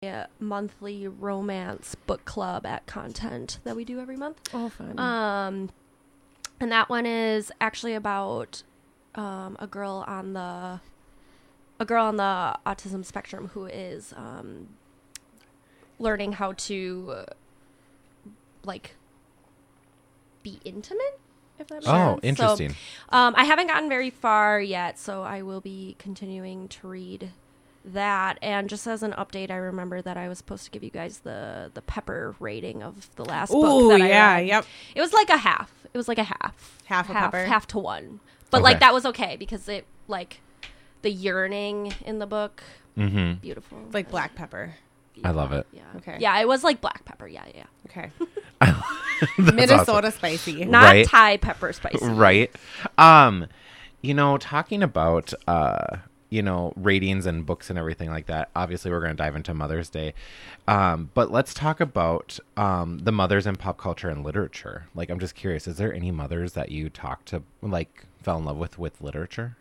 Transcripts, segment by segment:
monthly romance book club at Content that we do every month. Oh, fun. And that one is actually about a girl on the autism spectrum who is learning how to like be intimate, if that makes sense. Oh, interesting. So, I haven't gotten very far yet, so I will be continuing to read that. And just as an update, I remember that I was supposed to give you guys the Pepper rating of the last book that I read. Yep. It was like a half. It was like a half. Pepper. Half to one. But Okay. like that was okay because it like the yearning in the book, beautiful. Like black pepper. Yeah. I love it. Yeah. Okay. Yeah, it was like black pepper. Yeah. Okay. That's Minnesota awesome. spicy. Not Right. Thai pepper spicy. Right. Talking about, ratings and books and everything like that, obviously we're going to dive into Mother's Day. But let's talk about the mothers in pop culture and literature. Like, I'm just curious, is there any mothers that you talked to, like, fell in love with literature?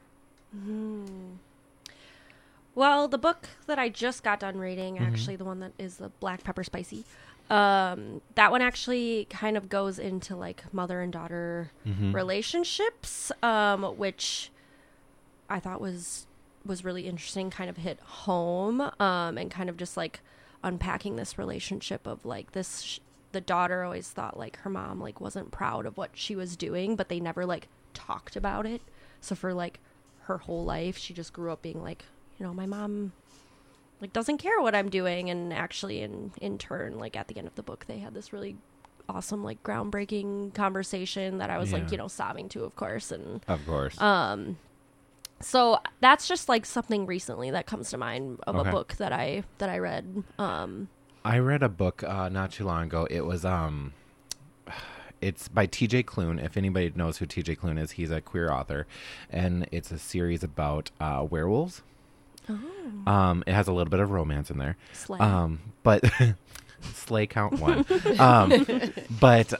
Well, the book that I just got done reading, actually the one that is the black pepper spicy, that one actually kind of goes into like mother and daughter relationships, which I thought was really interesting, kind of hit home, and kind of just like unpacking this relationship of like the daughter always thought like her mom like wasn't proud of what she was doing, but they never like talked about it. So for like her whole life, she just grew up being like, my mom like doesn't care what I'm doing. And actually in turn, like at the end of the book, they had this really awesome, like groundbreaking conversation that I was like, sobbing to, of course. And Of course. so that's just like something recently that comes to mind of Okay. a book that I read. I read a book not too long ago. It was it's by TJ Klune. If anybody knows who TJ Klune is, he's a queer author, and it's a series about werewolves. Oh. It has a little bit of romance in there. Slay. But slay count one. But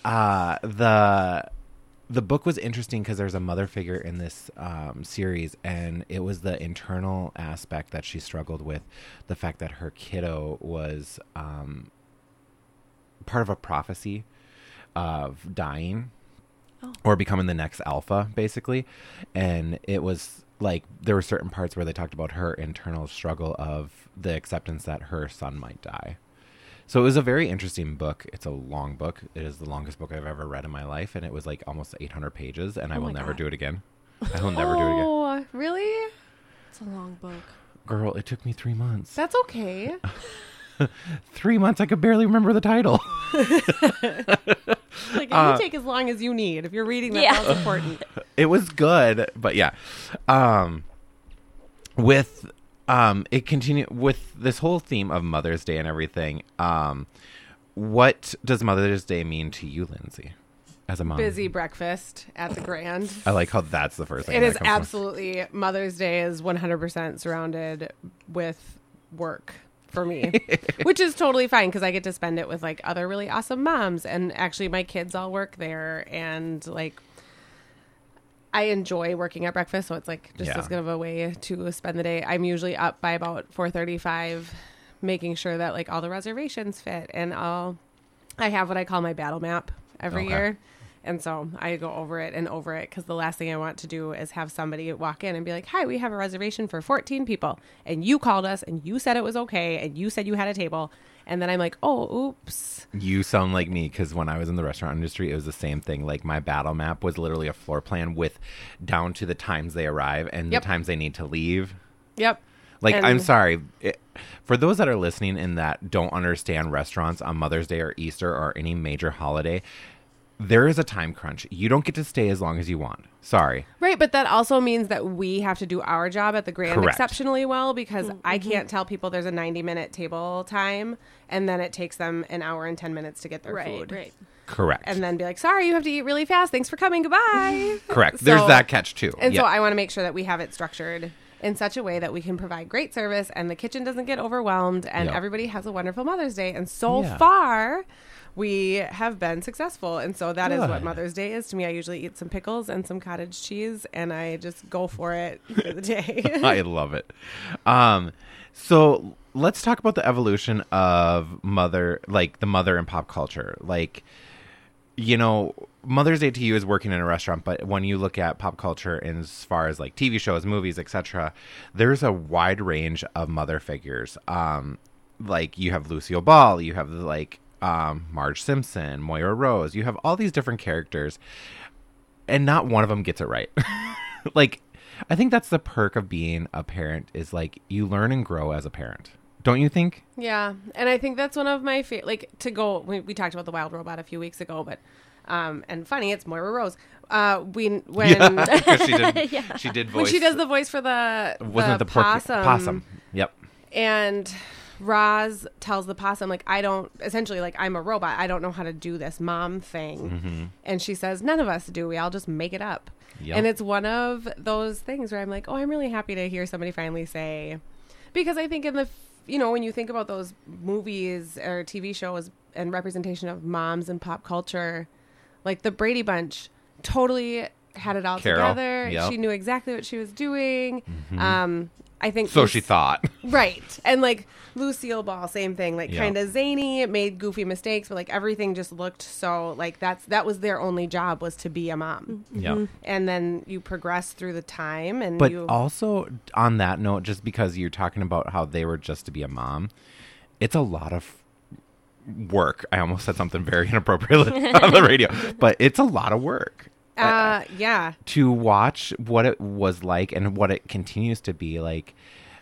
the book was interesting because there's a mother figure in this series, and it was the internal aspect that she struggled with, the fact that her kiddo was part of a prophecy of dying or becoming the next alpha, basically. And it was like there were certain parts where they talked about her internal struggle of the acceptance that her son might die. So it was a very interesting book. It's a long book. It is the longest book I've ever read in my life, and it was like almost 800 pages, and I will never do it again. I will never do it again. Oh, really? It's a long book. Girl, it took me 3 months. That's okay. 3 months, I could barely remember the title. Like, you take as long as you need. If you're reading that, that's important. It was good, but yeah. It continued with this whole theme of Mother's Day and everything. What does Mother's Day mean to you, Lindsay, as a mom? Busy breakfast at the Grand. I like how that's the first thing. It that is comes to mind. absolutely, Mother's Day is 100% surrounded with work for me, which is totally fine because I get to spend it with like other really awesome moms. And actually my kids all work there, and like I enjoy working at breakfast. So it's like just as good of a way to spend the day. I'm usually up by about 4:35, making sure that like all the reservations fit, and I have what I call my battle map every year. And so I go over it because the last thing I want to do is have somebody walk in and be like, hi, we have a reservation for 14 people. And you called us and you said it was okay. And you said you had a table. And then I'm like, oh, oops. You sound like me because when I was in the restaurant industry, it was the same thing. Like my battle map was literally a floor plan with down to the times they arrive and the times they need to leave. Yep. Like, I'm sorry. For those that are listening and that don't understand restaurants on Mother's Day or Easter or any major holiday, there is a time crunch. You don't get to stay as long as you want. Sorry. Right, but that also means that we have to do our job at the Grand exceptionally well, because I can't tell people there's a 90-minute table time and then it takes them an hour and 10 minutes to get their food. Right. Correct. And then be like, sorry, you have to eat really fast. Thanks for coming. Goodbye. Correct. There's that catch too. And so I want to make sure that we have it structured in such a way that we can provide great service and the kitchen doesn't get overwhelmed and everybody has a wonderful Mother's Day. And so far, we have been successful. And so that is what Mother's Day is to me. I usually eat some pickles and some cottage cheese and I just go for it for the day. I love it. So let's talk about the evolution of mother, like the mother in pop culture. Like, you know, Mother's Day to you is working in a restaurant, but when you look at pop culture as far as like TV shows, movies, etc., there's a wide range of mother figures. Like you have Lucille Ball, you have like Marge Simpson, Moira Rose. You have all these different characters, and not one of them gets it right. Like, I think that's the perk of being a parent is like you learn and grow as a parent. Don't you think? Yeah. And I think that's one of my favorite, like to go, we talked about the Wild Robot a few weeks ago, but, and funny, it's Moira Rose. Because she did voice. When she does the voice for the possum. Possum. Yep. And Roz tells the possum, like, essentially, like, I'm a robot. I don't know how to do this mom thing. Mm-hmm. And she says, none of us do. We all just make it up. Yep. And it's one of those things where I'm like, oh, I'm really happy to hear somebody finally say, because I think when you think about those movies or TV shows and representation of moms in pop culture, like the Brady Bunch totally had it all together. Yep. She knew exactly what she was doing. Mm-hmm. I think so. She thought right, and like Lucille Ball, same thing. Like kind of zany, made goofy mistakes, but like everything just looked so like that was their only job was to be a mom. Yeah, and then you progress through the time, and but also on that note, just because you're talking about how they were just to be a mom, it's a lot of work. I almost said something very inappropriate on the radio, but it's a lot of work. Yeah. To watch what it was like and what it continues to be like,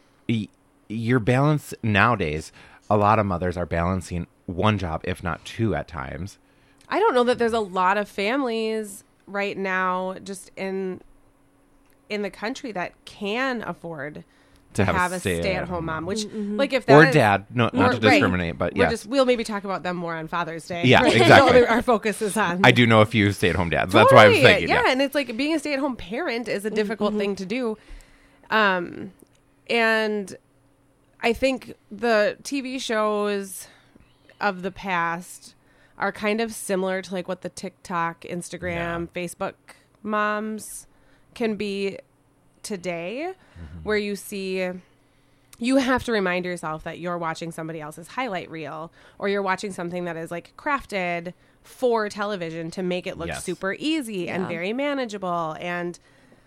your balance nowadays, a lot of mothers are balancing one job, if not two at times. I don't know that there's a lot of families right now just in the country that can afford to have a stay-at-home mom, which like if that or dad, not to discriminate, right. But yeah, we'll maybe talk about them more on Father's Day. Yeah, right? Exactly. Our focus is on. I do know a few stay-at-home dads. Totally. That's why I was thinking. Yeah, and it's like being a stay-at-home parent is a difficult thing to do, and I think the TV shows of the past are kind of similar to like what the TikTok, Instagram, Facebook moms can be today, where you have to remind yourself that you're watching somebody else's highlight reel, or you're watching something that is like crafted for television to make it look super easy and very manageable. And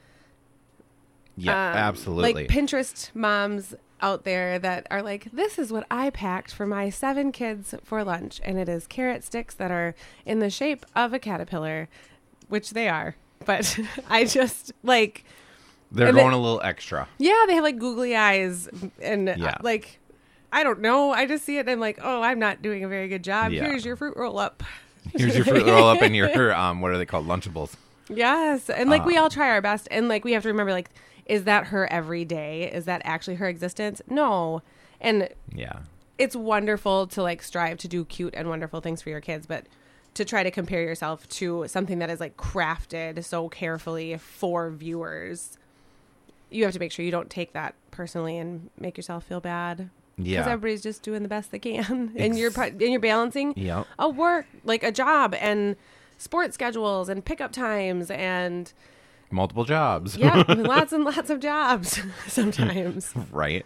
absolutely, like Pinterest moms out there that are like, this is what I packed for my 7 kids for lunch, and it is carrot sticks that are in the shape of a caterpillar, which they are, but I just like they're going a little extra. Yeah, they have like googly eyes and like, I don't know. I just see it and I'm like, oh, I'm not doing a very good job. Yeah. Here's your fruit roll up. Here's your fruit roll up and your what are they called? Lunchables. Yes. And like we all try our best, and like we have to remember, like, is that her every day? Is that actually her existence? No. And it's wonderful to like strive to do cute and wonderful things for your kids, but to try to compare yourself to something that is like crafted so carefully for viewers, you have to make sure you don't take that personally and make yourself feel bad. Yeah, because everybody's just doing the best they can, and you're balancing a work, like a job, and sports schedules, and pickup times, and multiple jobs. Yeah, lots and lots of jobs sometimes. Right.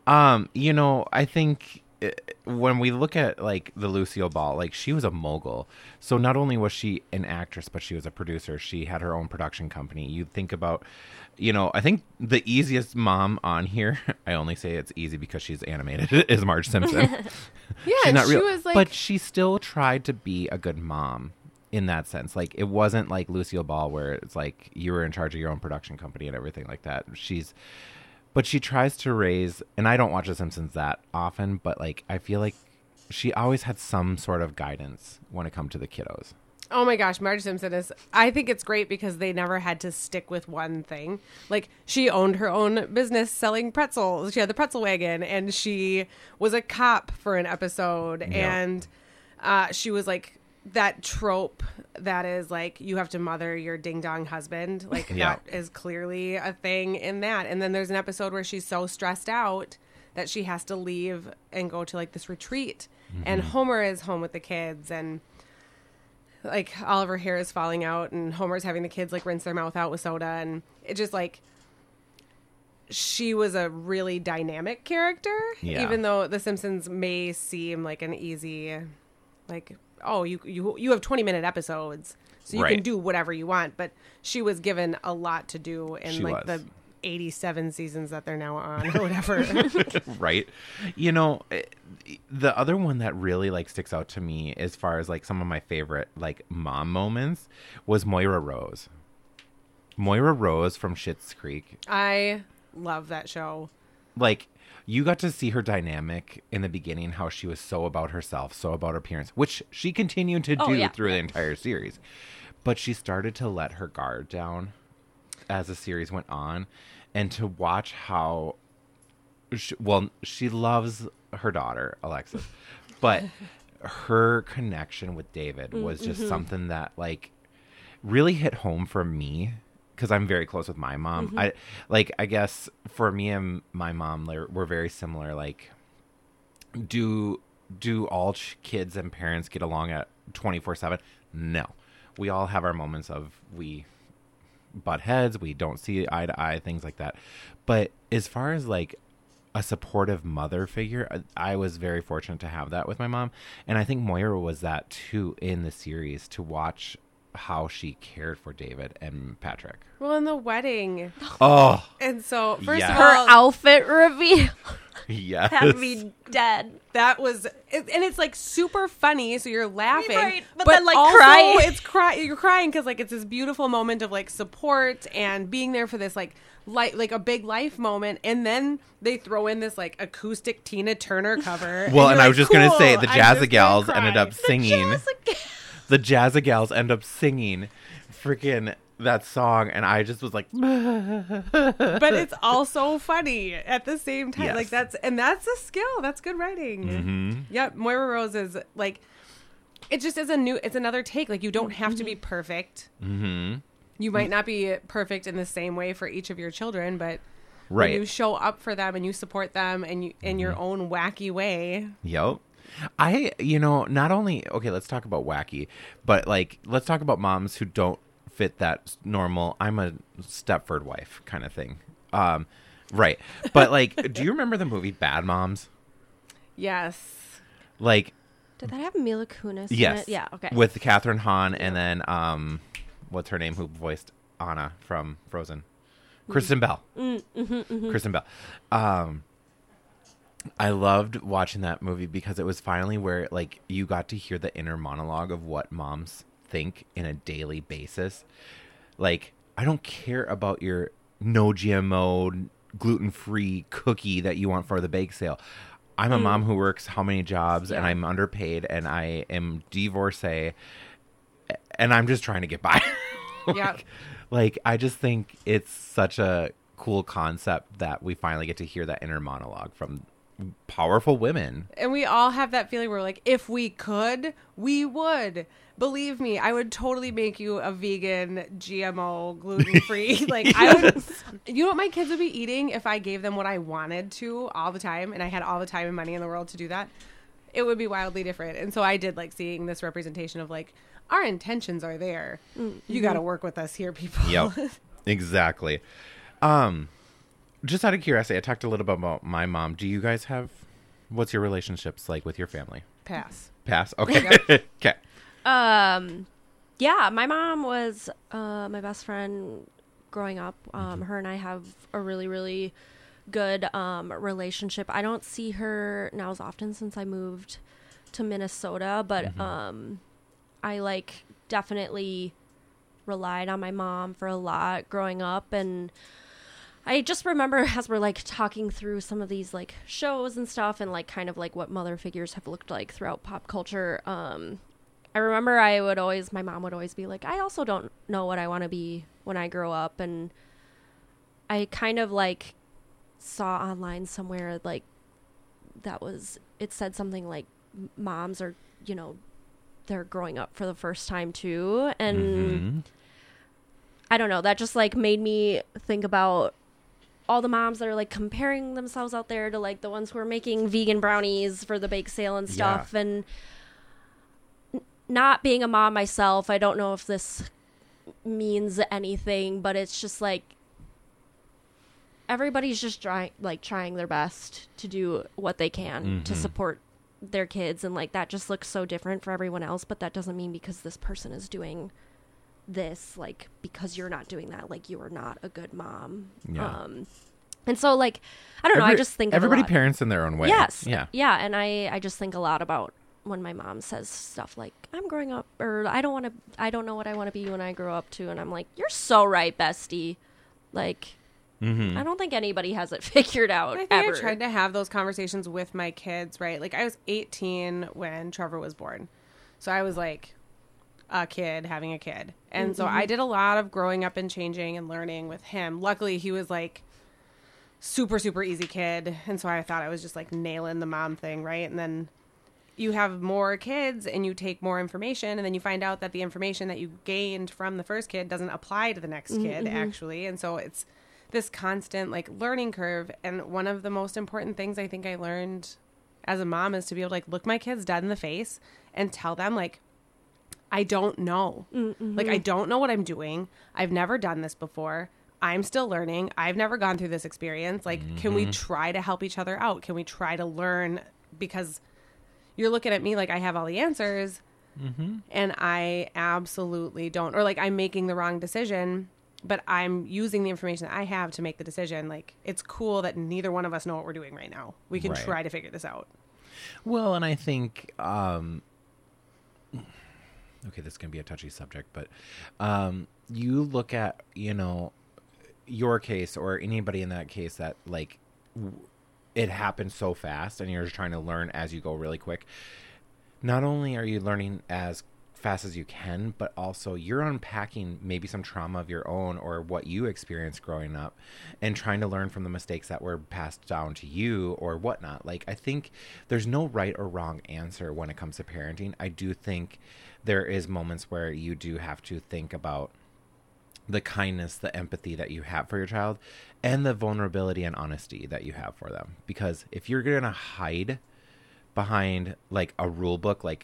I think when we look at like the Lucille Ball, like she was a mogul. So not only was she an actress, but she was a producer. She had her own production company. You think about, I think the easiest mom on here, I only say it's easy because she's animated, is Marge Simpson. Yeah, she's not real, was like, but she still tried to be a good mom in that sense. Like it wasn't like Lucille Ball where it's like you were in charge of your own production company and everything like that. But she tries to raise, and I don't watch The Simpsons that often, but like I feel like she always had some sort of guidance when it comes to the kiddos. Oh my gosh, Marge Simpson I think it's great because they never had to stick with one thing. Like she owned her own business selling pretzels. She had the pretzel wagon, and she was a cop for an episode. And she was like that trope that is like, you have to mother your ding dong husband. Like that is clearly a thing in that. And then there's an episode where she's so stressed out that she has to leave and go to like this retreat. And Homer is home with the kids, and like all of her hair is falling out, and Homer's having the kids like rinse their mouth out with soda. And it just like, she was a really dynamic character, even though The Simpsons may seem like an easy, like, oh, you have 20-minute episodes, so you can do whatever you want. But she was given a lot to do in the 87 seasons that they're now on or whatever. Right. You know, the other one that really like sticks out to me as far as like some of my favorite like mom moments was Moira Rose. Moira Rose from Schitt's Creek. I love that show. Like, you got to see her dynamic in the beginning, how she was so about herself, so about her appearance, which she continued to do through the entire series. But she started to let her guard down as the series went on, and to watch how she loves her daughter Alexis, but her connection with David was just something that like really hit home for me, because I'm very close with my mom. I guess for me and my mom, we're very similar. Like, do all kids and parents get along at 24/7? No, we all have our moments of we butt heads, we don't see eye to eye, things like that. But as far as like a supportive mother figure, I was very fortunate to have that with my mom, and I think Moira was that too in the series, to watch how she cared for David and Patrick. Well, in the wedding. Oh. And so, first of her all, outfit reveal. Yes. Had me dead. that was, and it's like super funny, so you're laughing, Right, but then, like, also crying. You're crying because like it's this beautiful moment of like support and being there for this like a big life moment, and then they throw in this like acoustic Tina Turner cover. Well, and I was just gonna cool, say the I'm just Jazzagals gonna ended cry. up singing. The Jazzagals end up singing freaking that song, and I just was like, But it's also funny at the same time. Yes. Like that's a skill. That's good writing. Mm-hmm. Yep, Moira Rose is like, it just is it's another take. Like, you don't have to be perfect. Mm-hmm. You might not be perfect in the same way for each of your children, but Right. when you show up for them and you support them and you in your own wacky way. Yep. Not only, okay, let's talk about wacky, but like, let's talk about moms who don't fit that normal, I'm a Stepford wife kind of thing. Right. But like, do you remember the movie Bad Moms? Yes. Like, Did that have Mila Kunis yes. in it? Yeah, okay. With Catherine Hahn and then, what's her name who voiced Anna from Frozen? Kristen Bell. Kristen Bell. I loved watching that movie because it was finally where like you got to hear the inner monologue of what moms think in a daily basis. Like, I don't care about your no GMO gluten-free cookie that you want for the bake sale. I'm a mom who works how many jobs and I'm underpaid and I am divorcee and I'm just trying to get by. Yeah. Like, I just think it's such a cool concept that we finally get to hear that inner monologue from powerful women. And we all have that feeling where like, if we could, we would. Believe me, I would totally make you a vegan, GMO, gluten-free. Like, I would, you know what my kids would be eating if I gave them what I wanted to all the time and I had all the time and money in the world to do that? It would be wildly different. And so I did like seeing this representation of like, our intentions are there. Mm-hmm. You got to work with us here, people. Yep, exactly. Just out of curiosity, I talked a little bit about my mom. Do you guys what's your relationships like with your family? Pass. Okay. Okay. Yeah, my mom was my best friend growing up. Her and I have a really, really good relationship. I don't see her now as often since I moved to Minnesota, but I like definitely relied on my mom for a lot growing up, and I just remember as we're like talking through some of these like shows and stuff and like kind of like what mother figures have looked like throughout pop culture. I remember my mom would always be like, I also don't know what I want to be when I grow up. And I kind of like saw online somewhere like it said something like moms are, they're growing up for the first time too. And I don't know, that just like made me think about all the moms that are like comparing themselves out there to like the ones who are making vegan brownies for the bake sale and stuff. Yeah. And not being a mom myself, I don't know if this means anything, but it's just like, everybody's just trying their best to do what they can to support their kids, and like that just looks so different for everyone else, but that doesn't mean because this person is doing this, like, because you're not doing that, like, you are not a good mom. And so, like, I don't know, I just think everybody of a lot. Parents in their own way. Yes. Yeah. Yeah, and I just think a lot about when my mom says stuff like, I'm growing up, or I don't know what I want to be when I grow up too, and I'm like, you're so right, bestie. Like, I don't think anybody has it figured out. I think ever. I tried to have those conversations with my kids, right? Like, I was 18 when Trevor was born. So I was like a kid having a kid. And so I did a lot of growing up and changing and learning with him. Luckily, he was like super, super easy kid. And so I thought I was just like nailing the mom thing, right? And then you have more kids and you take more information, and then you find out that the information that you gained from the first kid doesn't apply to the next kid, actually. And so it's this constant like learning curve. And one of the most important things I think I learned as a mom is to be able to like look my kids dead in the face and tell them, like, I don't know. Like, I don't know what I'm doing. I've never done this before. I'm still learning. I've never gone through this experience. Like, can we try to help each other out? Can we try to learn? Because you're looking at me like I have all the answers, and I absolutely don't. Or like I'm making the wrong decision, but I'm using the information that I have to make the decision. Like, it's cool that neither one of us know what we're doing right now. We can try to figure this out. Well, and I think, okay, this is going to be a touchy subject, but you look at, you know, your case or anybody in that case that, like, it happened so fast and you're just trying to learn as you go really quick. Not only are you learning as fast as you can, but also you're unpacking maybe some trauma of your own or what you experienced growing up and trying to learn from the mistakes that were passed down to you or whatnot. Like, I think there's no right or wrong answer when it comes to parenting. I do think there is moments where you do have to think about the kindness, the empathy that you have for your child, and the vulnerability and honesty that you have for them. Because if you're going to hide behind like a rule book, like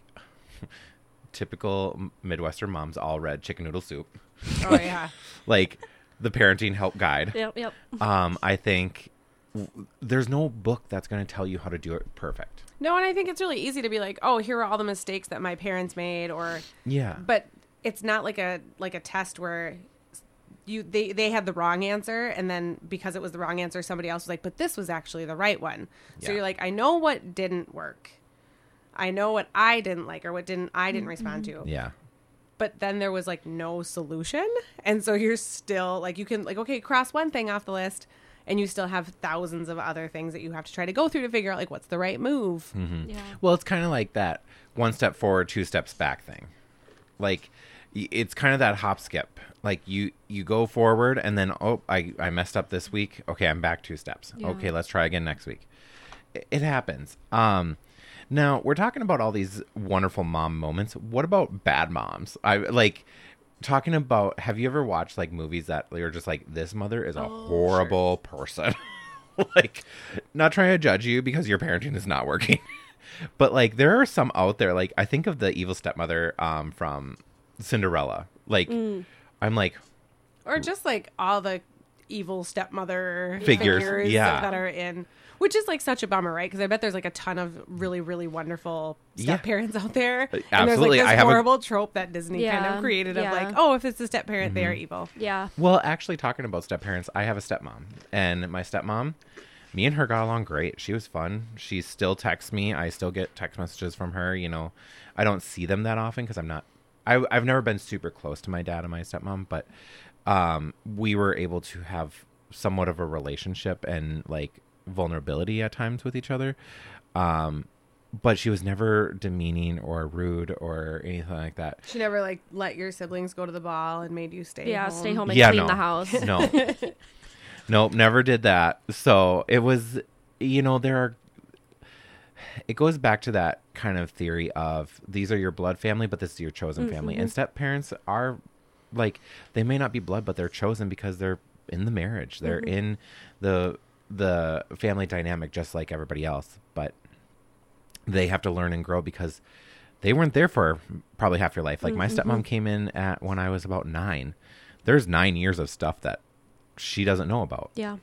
typical Midwestern moms all read Chicken Noodle Soup. Oh, yeah. Like the parenting help guide. Yep. I think there's no book that's going to tell you how to do it perfect. No, and I think it's really easy to be like, oh, here are all the mistakes that my parents made, or Yeah. But it's not like a test where they had the wrong answer, and then because it was the wrong answer, somebody else was like, but this was actually the right one. So you're like, I know what didn't work. I know what I didn't like or what I didn't respond to. Yeah. But then there was like no solution. And so you're still like, you can like, okay, cross one thing off the list, and you still have thousands of other things that you have to try to go through to figure out like what's the right move. Yeah. Well, it's kind of like that 1 step forward, 2 steps back thing. Like, it's kind of that hop skip. Like you go forward and then, oh, I messed up this week. Okay, I'm back 2 steps. Yeah. Okay, let's try again next week. It happens. Now we're talking about all these wonderful mom moments. What about bad moms? I like talking about, have you ever watched like movies that you're just like, this mother is a horrible person? Like, not trying to judge you because your parenting is not working. But like there are some out there, like I think of the evil stepmother from Cinderella. Like I'm like, Or just like all the evil stepmother Figures, figures yeah. that are in, which is like such a bummer, right? Because I bet there's like a ton of really, really wonderful step parents out there. Absolutely. And there's like I this have horrible trope that Disney kind Yeah, of created yeah. of like, oh, if it's a step parent, they are evil. Yeah. well, actually talking about step parents, I have a stepmom, and my stepmom, me and her got along great. She was fun. She still texts me. I still get text messages from her. You know, I don't see them that often because I've never been super close to my dad and my stepmom, but we were able to have somewhat of a relationship and like vulnerability at times with each other. But she was never demeaning or rude or anything like that. She never like let your siblings go to the ball and made you stay home. Stay home and Yeah, clean no. the house. No. Nope, never did that. So it was, you know, it goes back to that kind of theory of these are your blood family, but this is your chosen family. And step parents are like, they may not be blood, but they're chosen because they're in the marriage. They're in the family dynamic just like everybody else, but they have to learn and grow because they weren't there for probably half your life. Like my stepmom came in when I was about 9. There's 9 years of stuff that she doesn't know about. Yeah.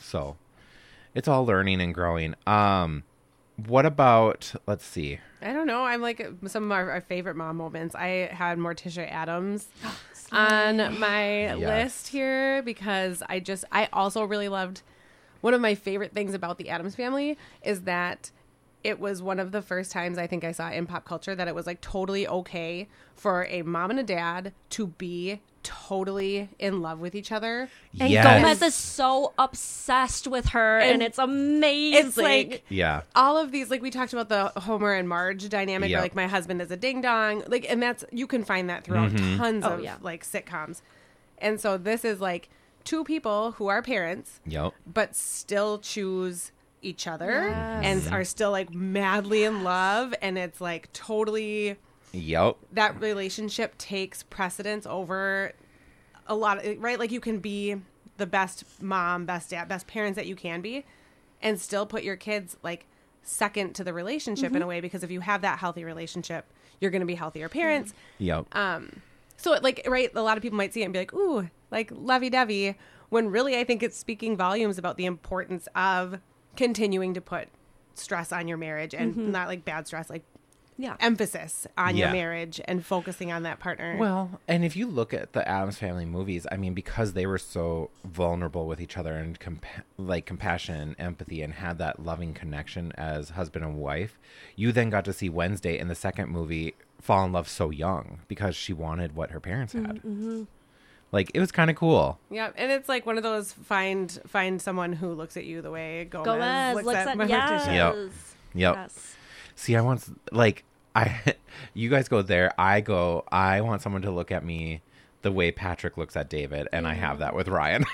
So it's all learning and growing. What about, let's see. I don't know. I'm like some of our favorite mom moments. I had Morticia Adams on my list here because I also really loved, one of my favorite things about the Addams Family is that it was one of the first times I think I saw in pop culture that it was like totally okay for a mom and a dad to be totally in love with each other. And Yes. Gomez is so obsessed with her, and it's amazing. It's like Yeah. all of these, like we talked about the Homer and Marge dynamic, Yep. where like my husband is a ding dong, like, and that's, you can find that throughout tons of like sitcoms. And so this is like two people who are parents, Yep. but still choose each other Yes. and are still like madly in love, and it's like totally, Yep. that relationship takes precedence over a lot of, right? Like you can be the best mom, best dad, best parents that you can be, and still put your kids like second to the relationship in a way, because if you have that healthy relationship, you're going to be healthier parents. Yep. So like, right, a lot of people might see it and be like, ooh, like lovey-dovey, when really I think it's speaking volumes about the importance of continuing to put stress on your marriage, and not like bad stress, like emphasis on your marriage and focusing on that partner. Well, and if you look at the Addams Family movies, I mean, because they were so vulnerable with each other and like compassion and empathy and had that loving connection as husband and wife, you then got to see Wednesday in the second movie fall in love so young because she wanted what her parents had. Like, it was kind of cool. Yeah, and it's like one of those find someone who looks at you the way Gomez looks looks at at Morticia. Yep. Yep. Yes. See, I want, like, you guys go there. I want someone to look at me the way Patrick looks at David, and I have that with Ryan.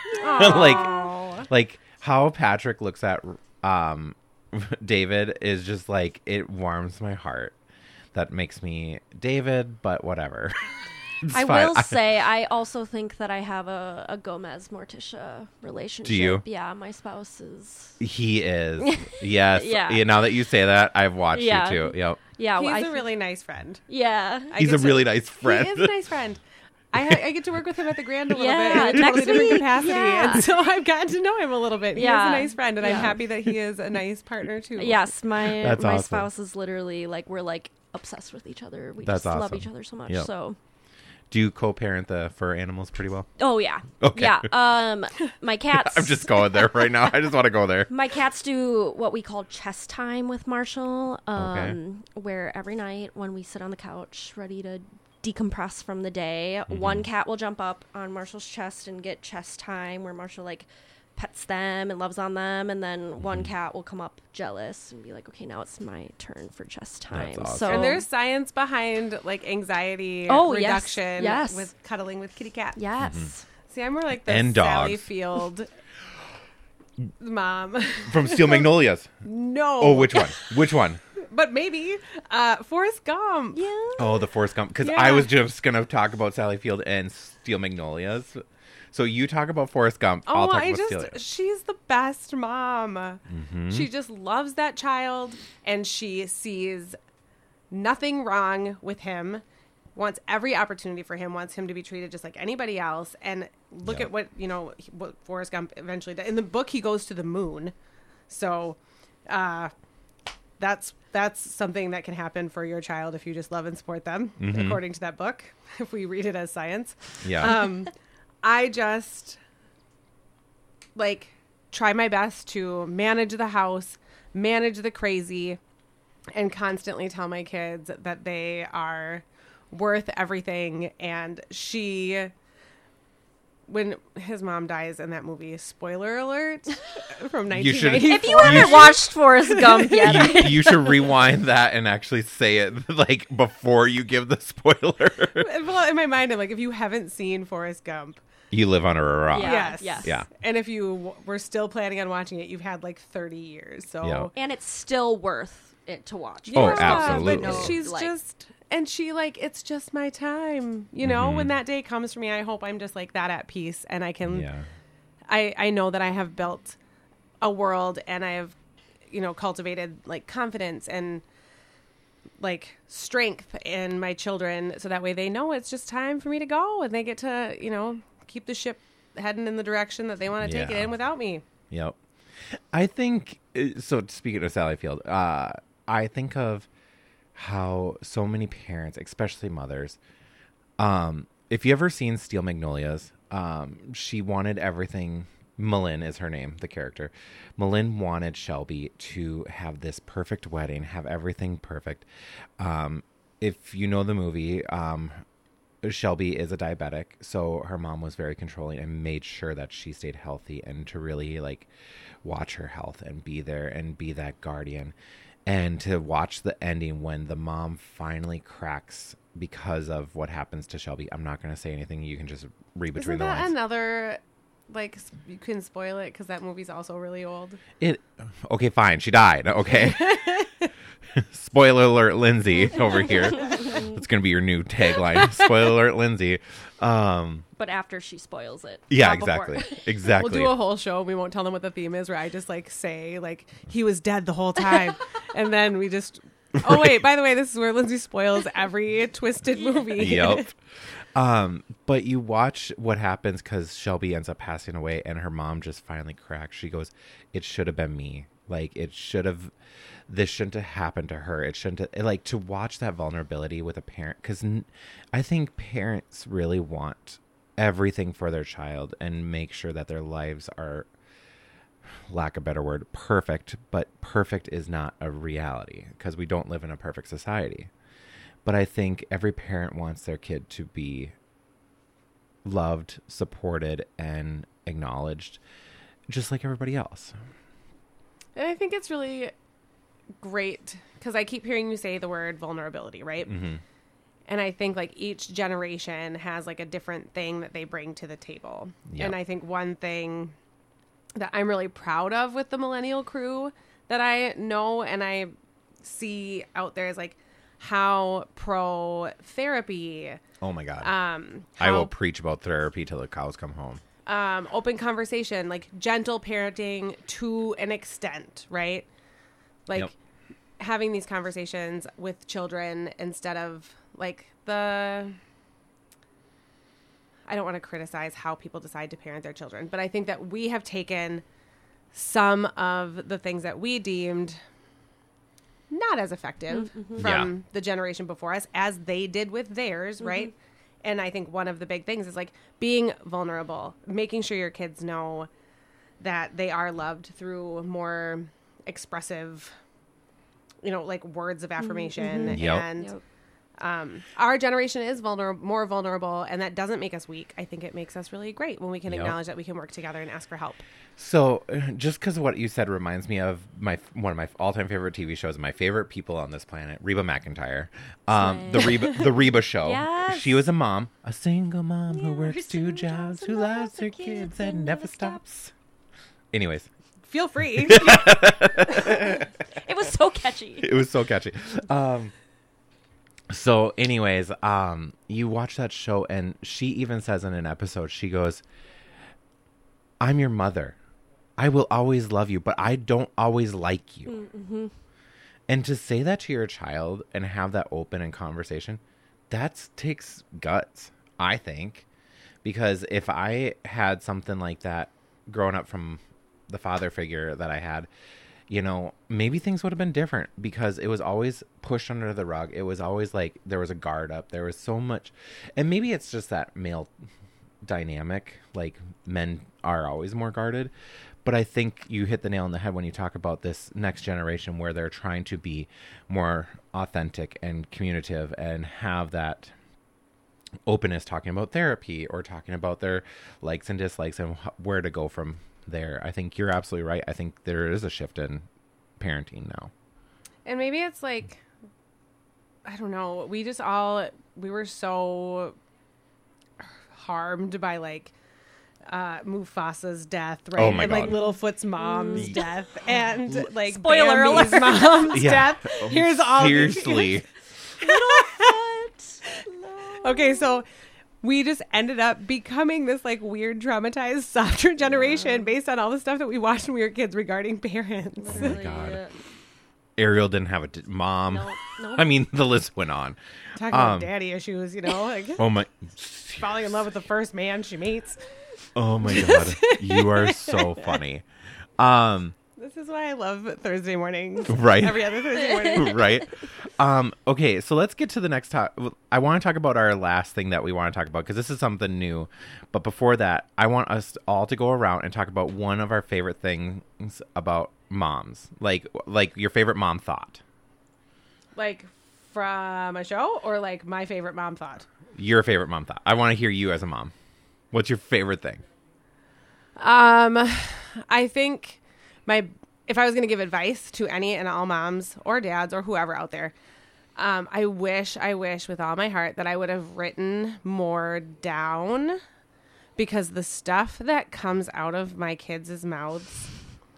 like how Patrick looks at David is just like, it warms my heart. That makes me David, but whatever. I will say, I also think that I have a Gomez Morticia relationship. Do you? Yeah, my spouse is. He is. Yes. Yeah. Now that you say that, I've watched you too. Yep. Yeah, He's a really nice friend. Yeah. He's a really nice friend. He is a nice friend. I get to work with him at the Grand a little bit Yeah, in a totally next different week. capacity. Yeah. And so I've gotten to know him a little bit. He is Yeah. a nice friend, and I'm Yeah. happy that he is a nice partner too. Yes, my That's awesome. spouse is literally like, we're like obsessed with each other. We That's just love awesome. each other so much. Yep. So. Do you co-parent the fur animals pretty well? Oh yeah. Okay. Yeah. My cats. I'm just going there right now. I just want to go there. My cats do what we call chest time with Marshall, Okay. where every night when we sit on the couch ready to decompress from the day, Mm-hmm. one cat will jump up on Marshall's chest and get chest time, where Marshall like pets them and loves on them, and then Mm-hmm. one cat will come up jealous and be like, okay, now it's my turn for chest time. That's awesome. So And there's science behind like anxiety Oh, yes. reduction Yes. with cuddling with kitty cats. yes. See, I'm more like the And Sally dogs. Field mom. From Steel Magnolias. No. Oh, which one? Which one? But maybe Forrest Gump. Yeah. Oh, the Forrest Gump. Because Yeah. I was just going to talk about Sally Field and Steel Magnolias. So you talk about Forrest Gump. I'll Oh, talk about Steel. she's the best mom. Mm-hmm. She just loves that child, and she sees nothing wrong with him, wants every opportunity for him, wants him to be treated just like anybody else. And look Yep. at what, what Forrest Gump eventually does. In the book, he goes to the moon. So, that's something that can happen for your child if you just love and support them, according to that book, if we read it as science. Yeah. I just like try my best to manage the house, manage the crazy, and constantly tell my kids that they are worth everything. And when his mom dies in that movie, spoiler alert, from You should- 1994. If you haven't watched Forrest Gump yet, you should rewind that and actually say it like before you give the spoiler. Well, in my mind, I'm like, if you haven't seen Forrest Gump, You live under a rock. Yeah. yes. yes. Yeah. And if you were still planning on watching it, you've had like 30 years. So Yeah. and it's still worth it to watch. Oh, Yeah, absolutely. But she's Like- just, and she like, it's just my time. You know, when that day comes for me, I hope I'm just like that at peace, and I can, Yeah. I know that I have built a world, and I have, cultivated like confidence and like strength in my children, so that way they know it's just time for me to go, and they get to, keep the ship heading in the direction that they want to take it Yeah. in without me. Yep. I think, so speaking of Sally Field, I think of how so many parents, especially mothers, if you ever seen Steel Magnolias, she wanted everything. Malin is her name, the character. Malin wanted Shelby to have this perfect wedding, have everything perfect. If you know the movie, Shelby is a diabetic, so her mom was very controlling and made sure that she stayed healthy and to really like watch her health and be there and be that guardian. And to watch the ending when the mom finally cracks because of what happens to Shelby. I'm not going to say anything. You can just read between Isn't the that lines. another, like, you can spoil it because that movie's also really old. Okay, fine. She died. Okay. Spoiler alert, Lindsay over here. It's going to be your new tagline. Spoiler alert, Lindsay. But after she spoils it. Yeah, not exactly. before. Exactly. We'll do a whole show. We won't tell them what the theme is, where I just like say like he was dead the whole time, and then we just. Oh wait! By the way, this is where Lindsay spoils every twisted movie. Yep. But you watch what happens because Shelby ends up passing away, and her mom just finally cracks. She goes, "It should have been me. Like it should have. This shouldn't have happened to her. It shouldn't have, like to watch that vulnerability with a parent because I think parents really want everything for their child and make sure that their lives are, lack of a better word, perfect. But perfect is not a reality because we don't live in a perfect society. But I think every parent wants their kid to be loved, supported, and acknowledged, just like everybody else. And I think it's really great because I keep hearing you say the word vulnerability, right? Mm-hmm. And I think like each generation has like a different thing that they bring to the table. Yep. And I think one thing that I'm really proud of with the millennial crew that I know and I see out there is like how pro therapy. Oh my God. I how will preach about therapy till the cows come home. open conversation, like gentle parenting to an extent, right? Like Yep. having these conversations with children instead of like I don't want to criticize how people decide to parent their children, but I think that we have taken some of the things that we deemed not as effective from Yeah. the generation before us as they did with theirs, right? And I think one of the big things is like being vulnerable, making sure your kids know that they are loved through more expressive, like words of affirmation. Yep. And Yep. our generation is more vulnerable, and that doesn't make us weak. I think it makes us really great when we can Yep. acknowledge that we can work together and ask for help. So, just because of what you said reminds me of one of my all-time favorite TV shows, my favorite people on this planet, Reba McEntire. The Reba Show. Yes. She was a mom, a single mom who Yeah, works who's two jobs, who loves her kids and never stops. Anyways, Feel free. It was so catchy. it was so catchy. So anyways, you watch that show and she even says in an episode, she goes, "I'm your mother. I will always love you, but I don't always like you." Mm-hmm. And to say that to your child and have that open and conversation, that takes guts, I think. Because if I had something like that growing up from the father figure that I had, maybe things would have been different because it was always pushed under the rug. It was always like there was a guard up. There was so much. And maybe it's just that male dynamic. Like men are always more guarded. But I think you hit the nail on the head when you talk about this next generation where they're trying to be more authentic and communicative and have that openness talking about therapy or talking about their likes and dislikes and where to go from there. I think you're absolutely right. I think there is a shift in parenting now. And maybe it's like, I don't know. We were so harmed by like Mufasa's death, right? Oh my and like God. Littlefoot's mom's death and like Spoiler Bambi's alert. mom's Yeah. death. Here's all Seriously. Littlefoot. No. Okay, so we just ended up becoming this like weird traumatized softer generation based on all the stuff that we watched when we were kids regarding parents. Oh my God. Ariel didn't have a mom. No. I mean, the list went on. Talking about daddy issues, like Oh my. falling in love with the first man she meets. Oh my God. You are so funny. This is why I love Thursday mornings. Right. Every other Thursday morning. Right. Okay, so let's get to the next topic. I want to talk about our last thing that we want to talk about because this is something new. But before that, I want us all to go around and talk about one of our favorite things about moms. Like your favorite mom thought. Like from a show or like my favorite mom thought? Your favorite mom thought. I want to hear you as a mom. What's your favorite thing? I think if I was going to give advice to any and all moms or dads or whoever out there, I wish with all my heart that I would have written more down, because the stuff that comes out of my kids' mouths,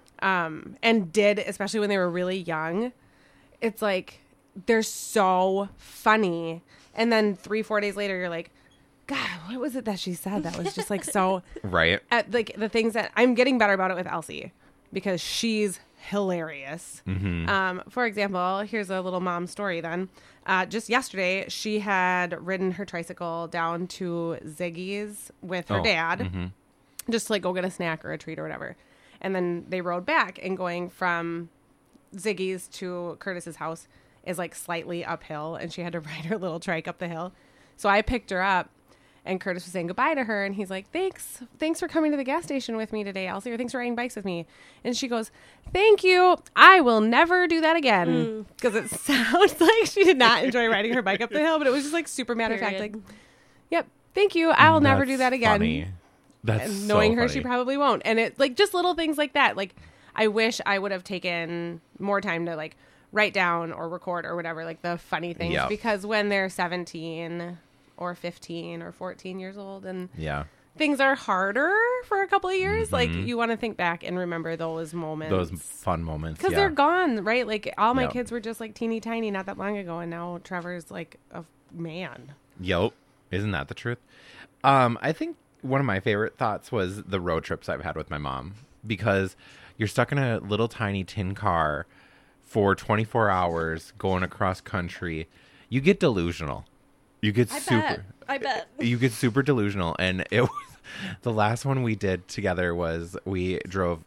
and did, especially when they were really young, it's like, they're so funny. And then 3-4 days later, you're like, God, what was it that she said that was just like so right? Like the things that I'm getting better about it with Elsie, because she's hilarious. For example, here's a little mom story then. Just yesterday, she had ridden her tricycle down to Ziggy's with her dad, just to like go get a snack or a treat or whatever. And then they rode back, and going from Ziggy's to Curtis's house is like slightly uphill, and she had to ride her little trike up the hill. So I picked her up, and Curtis was saying goodbye to her, and he's like, thanks for coming to the gas station with me today, Elsie, or thanks for riding bikes with me. And she goes, thank you, I will never do that again. Because it sounds like she did not enjoy riding her bike up the hill, but it was just like super matter of fact, like, yep, thank you, I'll never do that again. Funny. That's and knowing so her, funny. she probably won't. And it like just little things like that. Like, I wish I would have taken more time to like write down or record or whatever, like the funny things, because when they're 17 or 15 or 14 years old and things are harder for a couple of years, like you want to think back and remember those moments, those fun moments, because they're gone, right? Like all my Yep. kids were just like teeny tiny not that long ago, and now Trevor's like a man. Yep. Isn't that the truth? I think one of my favorite thoughts was the road trips I've had with my mom, because you're stuck in a little tiny tin car for 24 hours going across country. You get delusional. You get I bet. You get super delusional. And it was the last one we did together was we drove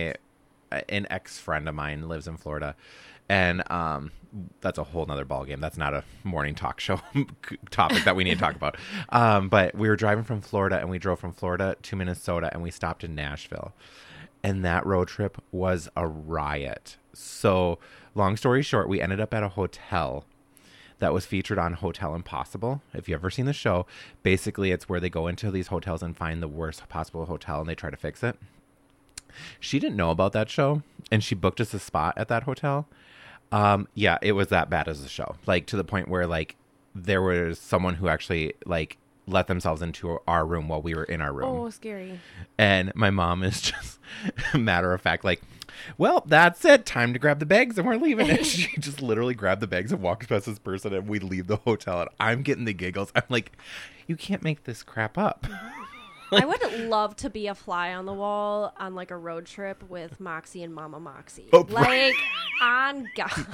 an ex-friend of mine lives in Florida. And that's a whole nother ballgame. That's not a morning talk show topic that we need to talk about. But we were driving from Florida, and we drove from Florida to Minnesota, and we stopped in Nashville. And that road trip was a riot. So long story short, we ended up at a hotel that was featured on Hotel Impossible. If you've ever seen the show, basically it's where they go into these hotels and find the worst possible hotel and they try to fix it. She didn't know about that show, and she booked us a spot at that hotel. Yeah, it was that bad as the show. Like, to the point where, like, there was someone who actually, like, let themselves into our room while we were in our room. Oh, scary. And my mom is just matter of fact, like, well, that's it. Time to grab the bags and we're leaving. And she just literally grabbed the bags and walks past this person, and we leave the hotel, and I'm getting the giggles. I'm like, you can't make this crap up. I would love to be a fly on the wall on like a road trip with Moxie and Mama Moxie. Oh, like, on God.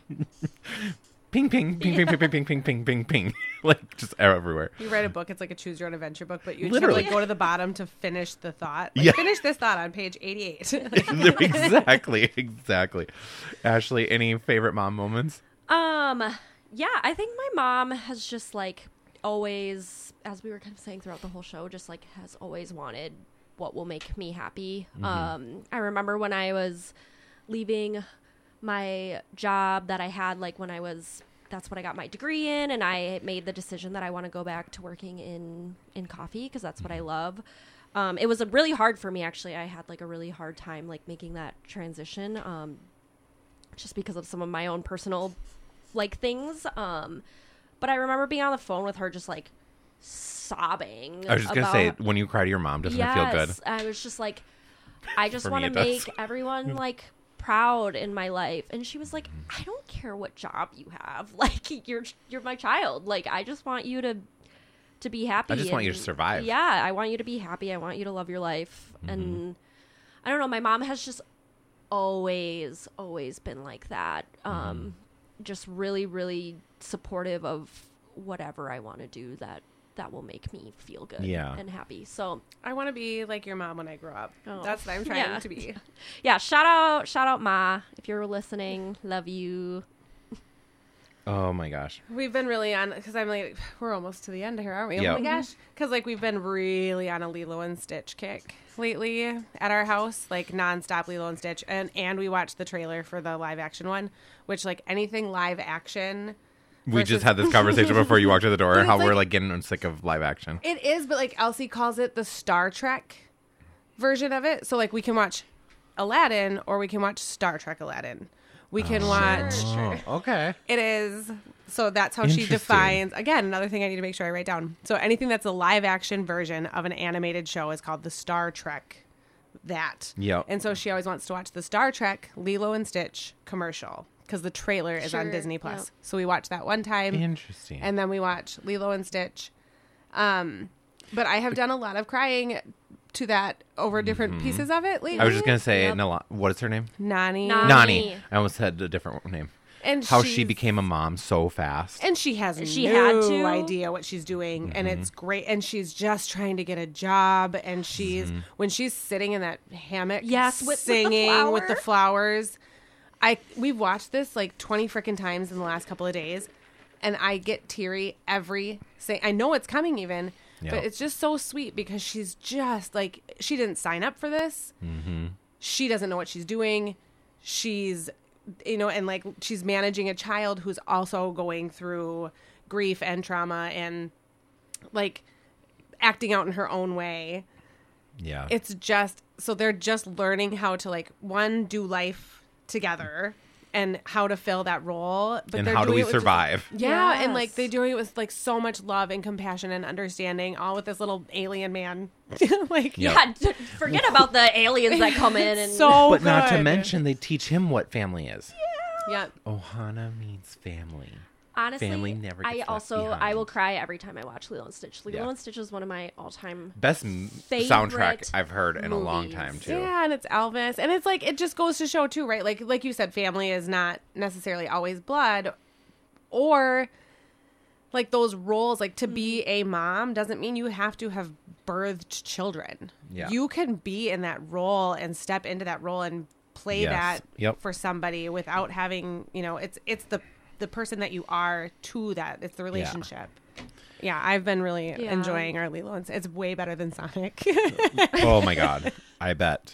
Ping, ping, ping, ping, ping, ping, ping, ping, ping, ping, ping. Like, just everywhere. You write a book, it's like a choose your own adventure book, but you just Literally. like go to the bottom to finish the thought. Like, Yeah. finish this thought on page 88. Exactly. Ashley, any favorite mom moments? Yeah, I think my mom has just like always, as we were kind of saying throughout the whole show, just like has always wanted what will make me happy. I remember when I was leaving my job that I had, like when that's what I got my degree in, and I made the decision that I want to go back to working in coffee because that's what I love. It was really hard for me, actually. I had like a really hard time like making that transition, just because of some of my own personal like things. But I remember being on the phone with her just like sobbing. I was just going to say, when you cry to your mom, doesn't it feel good? I was just like, I just For want me, to it make does. everyone like proud in my life. And she was like, I don't care what job you have. Like, you're my child. Like, I just want you to be happy. I just want you to survive. Yeah, I want you to be happy. I want you to love your life. And I don't know, my mom has just always been like that. Just really, really supportive of whatever I want to do that that will make me feel good and happy. So I want to be like your mom when I grow up. That's what I'm trying to be. Yeah, shout out Ma, if you're listening. Love you. Oh my gosh. We've been really on, because I'm like, we're almost to the end here, aren't we? Yep. Oh my gosh. Because like we've been really on a Lilo and Stitch kick lately at our house, like nonstop Lilo and Stitch. And we watched the trailer for the live action one, which like anything live action. We just had this conversation before you walked to the door, But how it's we're like- like getting sick of live action. It is, but like Elsie calls it the Star Trek version of it. So like we can watch Aladdin or we can watch Star Trek Aladdin. We can watch. Sure. Okay. It is. So that's how she Interesting. defines. Again, another thing I need to make sure I write down. So anything that's a live action version of an animated show is called the Star Trek. That. Yep. And so she always wants to watch the Star Trek Lilo and Stitch commercial because the trailer is on Sure, Disney Plus. yep. So we watch that one time. Interesting. And then we watch Lilo and Stitch. But I have done a lot of crying to that over different pieces of it lately. I was just gonna say, Yep. what is her name? Nani. Nani. Nani. I almost had a different name. And How she she's- became a mom so fast. And she has She no had to. idea what she's doing. And Mm-hmm. it's great. And she's just trying to get a job. And she's, Mm-hmm. when she's sitting in that hammock, Yes, with the singing with the flower. flowers. We've watched this like 20 freaking times in the last couple of days. And I get teary I know it's coming even, Yeah. but it's just so sweet because she's just like, she didn't sign up for this. Mm-hmm. She doesn't know what she's doing. She's, and like she's managing a child who's also going through grief and trauma and like acting out in her own way. Yeah. It's just, so they're just learning how to like, one, do life together and how to fill that role. But and they're how do doing we it with just, survive? yeah, and like Yes. they're doing it with like so much love and compassion and understanding, all with this little alien man. Like, Yep. Yeah, forget about the aliens that come in and so But not to good. mention, they teach him what family is. Yeah. Ohana means family. honestly, Family never gets left behind. I will cry every time I watch Lilo and Stitch. Lilo Yeah. and Stitch is one of my all-time Best favorite soundtrack I've heard in a long movies. time, too. Yeah, and it's Elvis. And it's like, it just goes to show too, right? Like you said, family is not necessarily always blood, or like those roles, like to be a mom doesn't mean you have to have birthed children. Yeah. You can be in that role and step into that role and play Yes. that Yep. for somebody without having, it's the person that you are to that. It's the relationship. Yeah, I've been really Yeah. enjoying our Lilo. It's way better than Sonic. Oh my god, I bet.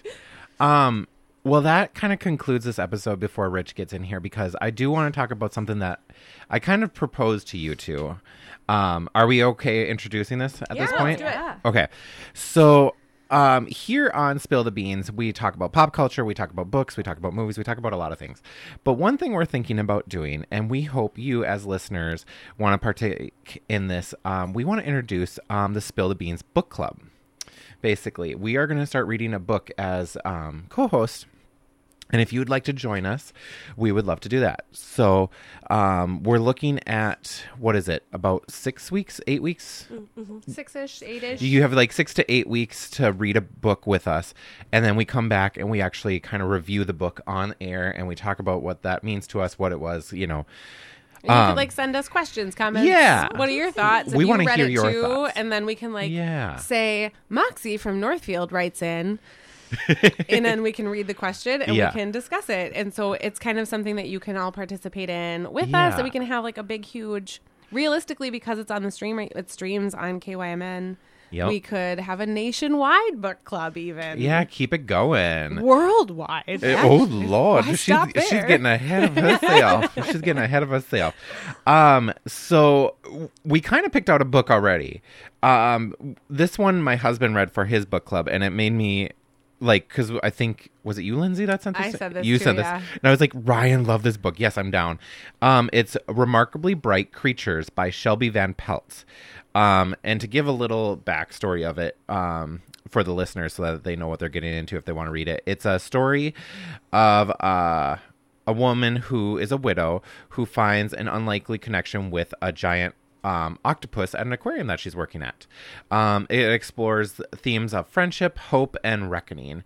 Well, that kind of concludes this episode before Rich gets in here, because I do want to talk about something that I kind of proposed to you two. Are we okay introducing this at this Yeah, point? let's do it. Yeah. Okay. So here on Spill the Beans, we talk about pop culture, we talk about books, we talk about movies, we talk about a lot of things. But one thing we're thinking about doing, and we hope you as listeners want to partake in this, we want to introduce the Spill the Beans book club. Basically, we are going to start reading a book as co-host. And if you would like to join us, we would love to do that. So we're looking at, what is it, about 6 weeks, 8 weeks? 6-ish, 8-ish. You have like 6 to 8 weeks to read a book with us. And then we come back and we actually kind of review the book on air. And we talk about what that means to us, what it was, And you could like send us questions, comments. Yeah. What are your thoughts? We If you wanna read hear it your too, thoughts. and then we can like Yeah. say Moxie from Northfield writes in. And then we can read the question and Yeah. we can discuss it. And so it's kind of something that you can all participate in with us. Yeah. And we can have like a big, huge, realistically, because it's on the stream, right? It streams on KYMN. Yep. We could have a nationwide book club even. Yeah, keep it going. Worldwide. Oh Lord, Why she's stop she's there? getting ahead of herself. She's getting ahead of herself. So we kind of picked out a book already. This one my husband read for his book club, and it made me like, because I think, was it you, Lindsay, that sent this? I said this You too, said this, yeah. and I was like, Ryan, love this book. Yes, I'm down. It's Remarkably Bright Creatures by Shelby Van Pelt. And to give a little backstory of it, for the listeners so that they know what they're getting into if they want to read it. It's a story of a woman who is a widow who finds an unlikely connection with a giant octopus at an aquarium that she's working at. It explores themes of friendship, hope, and reckoning.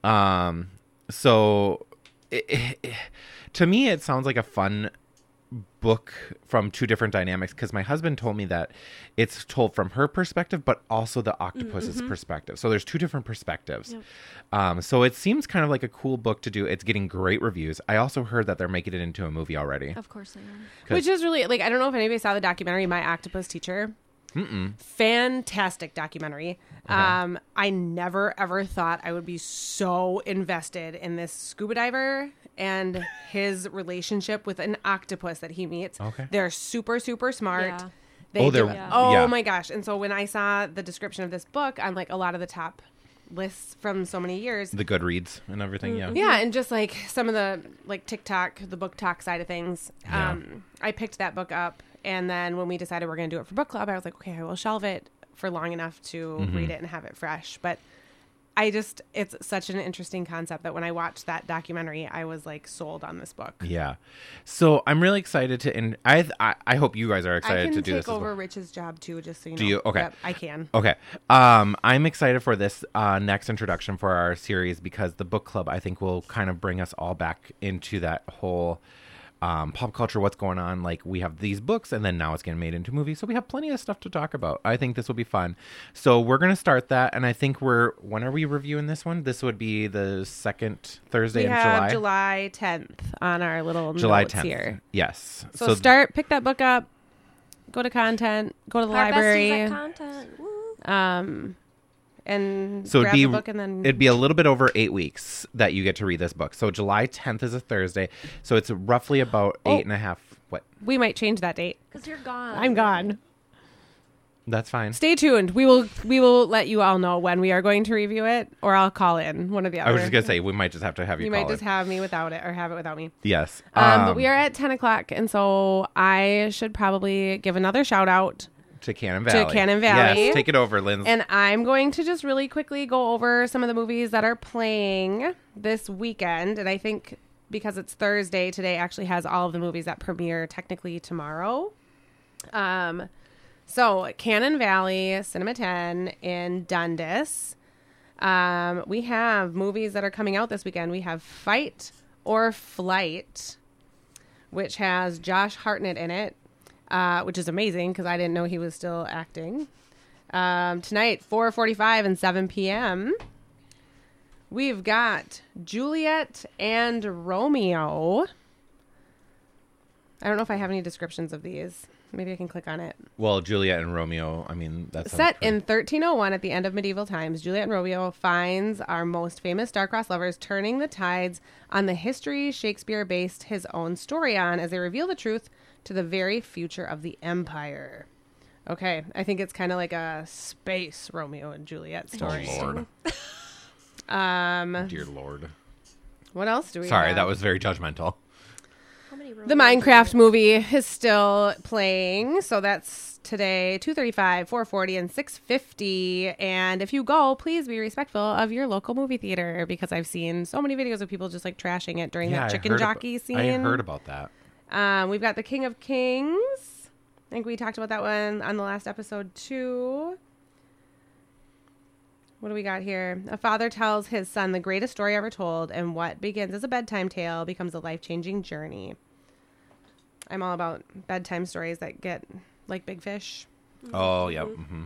To me, it sounds like a fun book from two different dynamics, because my husband told me that it's told from her perspective, but also the octopus's perspective. So there's two different perspectives. Yep. So it seems kind of like a cool book to do. It's getting great reviews. I also heard that they're making it into a movie already. Of course they are. Which is really, like, I don't know if anybody saw the documentary, My Octopus Teacher. Fantastic documentary. Okay. I never ever thought I would be so invested in this scuba diver and his relationship with an octopus that he meets. Okay. They're super, super smart. Yeah. My gosh. And so when I saw the description of this book on like a lot of the top lists from so many years, the Goodreads and everything. Yeah. And just like some of the like TikTok, the book talk side of things, I picked that book up. And then when we decided we're going to do it for book club, I was like, okay, I will shelve it for long enough to read it and have it fresh. But it's such an interesting concept that when I watched that documentary, I was like sold on this book. Yeah. So I'm really excited to, I hope you guys are excited to do this. I can take over Rich's job too, just so you know. Do you? Okay. Yep, I can. Okay. I'm excited for this next introduction for our series, because the book club, I think, will kind of bring us all back into that whole pop culture, what's going on. Like, we have these books, and then now it's getting made into movies, so we have plenty of stuff to talk about. I think this will be fun. So we're going to start that, and I think when are we reviewing this one? This would be the second Thursday in July. We have July 10th on our little July notes 10th. Here. Yes. So pick that book up, go to content, go to the library. Content. Woo. And so grab the book, and then it'd be a little bit over 8 weeks that you get to read this book. So July 10th is a Thursday. So it's roughly about 8.5. What? We might change that date. Because you're gone. I'm gone. That's fine. Stay tuned. We will let you all know when we are going to review it, or I'll call in, one of the other. I was just going to say, we might just have to have you call might just in. have me without it, or have it without me. Yes. But we are at 10 o'clock, and so I should probably give another shout out to Cannon Valley. Yes, take it over, Linz. And I'm going to just really quickly go over some of the movies that are playing this weekend. And I think because it's Thursday, today actually has all of the movies that premiere technically tomorrow. So Cannon Valley, Cinema 10 in Dundas. We have movies that are coming out this weekend. We have Fight or Flight, which has Josh Hartnett in it. Which is amazing because I didn't know he was still acting. Tonight, 4:45 and 7 p.m., we've got Juliet and Romeo. I don't know if I have any descriptions of these. Maybe I can click on it. Well, Juliet and Romeo, I mean, that's set in 1301 at the end of medieval times. Juliet and Romeo finds our most famous star-crossed lovers turning the tides on the history Shakespeare based his own story on as they reveal the truth to the very future of the empire. Okay, I think it's kind of like a space Romeo and Juliet story. Oh, Lord. Dear Lord. What else do we Sorry, have? that was very judgmental. The Minecraft movie is still playing, so that's today, 2:35, 4:40, and 6:50. And if you go, please be respectful of your local movie theater, because I've seen so many videos of people just like trashing it during that chicken jockey scene. I heard about that. We've got The King of Kings. I think we talked about that one on the last episode too. What do we got here? A father tells his son the greatest story ever told, and what begins as a bedtime tale becomes a life-changing journey. I'm all about bedtime stories that get like Big Fish. Oh, yep. Mm-hmm.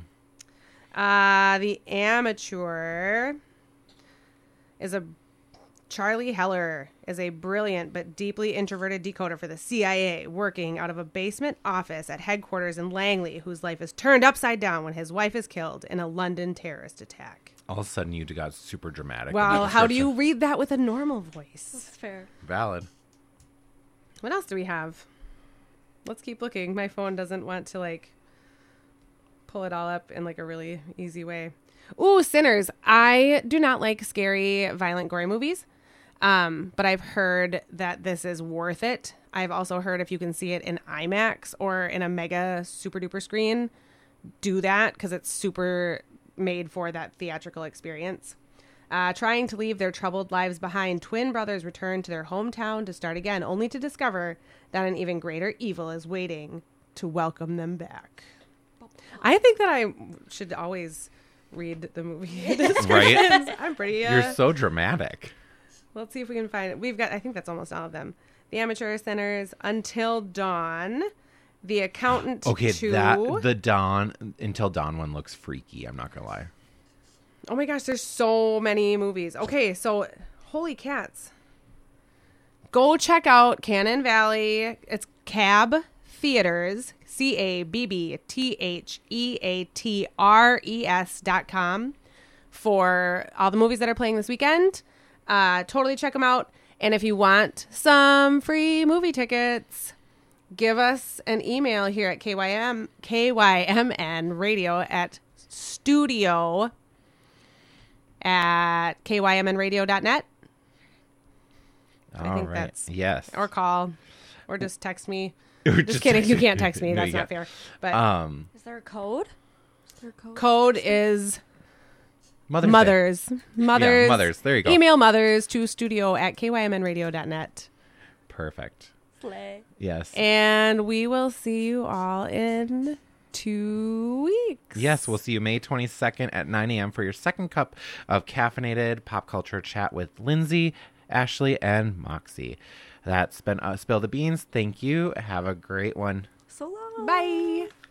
The Amateur is Charlie Heller is a brilliant but deeply introverted decoder for the CIA, working out of a basement office at headquarters in Langley, whose life is turned upside down when his wife is killed in a London terrorist attack. All of a sudden, you got super dramatic. Well, how do you read that with a normal voice? That's fair. Valid. What else do we have? Let's keep looking. My phone doesn't want to like pull it all up in like a really easy way. Ooh, Sinners. I do not like scary, violent, gory movies. But I've heard that this is worth it. I've also heard if you can see it in IMAX or in a mega super duper screen, do that because it's super made for that theatrical experience. Trying to leave their troubled lives behind, twin brothers return to their hometown to start again, only to discover that an even greater evil is waiting to welcome them back. I think that I should always read the movie descriptions. Right? I'm pretty... You're so dramatic. Let's see if we can find it. We've got... I think that's almost all of them. The Amateur Sinners, Until Dawn, The Accountant Okay, 2. the Dawn Until Dawn one looks freaky. I'm not gonna lie. Oh my gosh, there's so many movies. Okay, so holy cats. Go check out Cannon Valley. It's Cab Theaters, CABBTHEATRES.com for all the movies that are playing this weekend. Totally check them out. And if you want some free movie tickets, give us an email here at KYMN Radio at studio at kymnradio.net. I think that's... Yes. Or call. Or just text me. Just kidding. You can't text me. That's not fair. But is there a code? Code is Mothers. Mothers. Yeah, mothers. There you go. Email mothers to studio at kymnradio.net. Perfect. Slay. Yes. And we will see you all in 2 weeks. Yes, we'll see you May 22nd at 9 a.m. for your second cup of caffeinated pop culture chat with Lindsay, Ashley, and Moxie. That's been Spill the Beans. Thank you. Have a great one. So long. Bye.